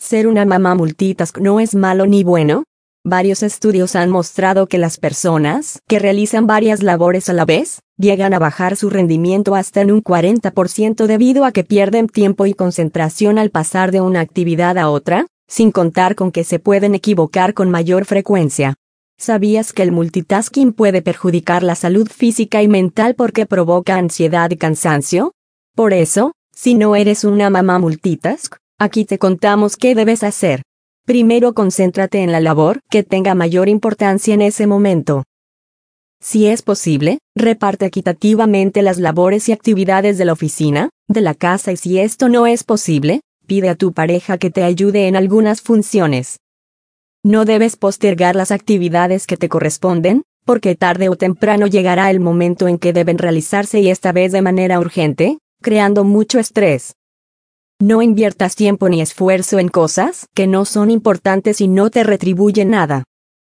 ¿Ser una mamá multitask no es malo ni bueno? Varios estudios han mostrado que las personas que realizan varias labores a la vez, llegan a bajar su rendimiento hasta en un 40% debido a que pierden tiempo y concentración al pasar de una actividad a otra, sin contar con que se pueden equivocar con mayor frecuencia. ¿Sabías que el multitasking puede perjudicar la salud física y mental porque provoca ansiedad y cansancio? Por eso, si no eres una mamá multitask, aquí te contamos qué debes hacer. Primero, concéntrate en la labor que tenga mayor importancia en ese momento. Si es posible, reparte equitativamente las labores y actividades de la oficina, de la casa, y si esto no es posible, pide a tu pareja que te ayude en algunas funciones. No debes postergar las actividades que te corresponden, porque tarde o temprano llegará el momento en que deben realizarse y esta vez de manera urgente, creando mucho estrés. No inviertas tiempo ni esfuerzo en cosas que no son importantes y no te retribuyen nada.